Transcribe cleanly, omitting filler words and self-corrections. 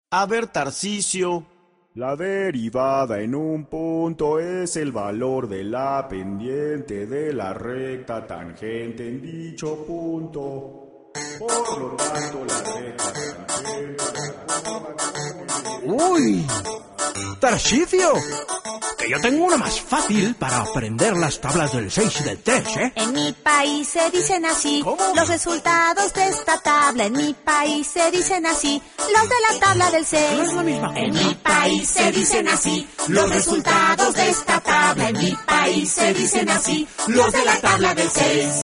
A ver, Tarcisio. La derivada en un punto es el valor de la pendiente de la recta tangente en dicho punto. Por lo tanto, la recta tangente... ¡Uy! ¡Tarcisio! Que yo tengo una más fácil para aprender las tablas del 6 y del 3, ¿eh? En mi país se dicen así. ¿Cómo? Los resultados de esta tabla. En mi país se dicen así. Los de la tabla del 6. No es la misma. En mi país se dicen así. Los resultados de esta tabla. En mi país se dicen así. Los de la tabla del 6.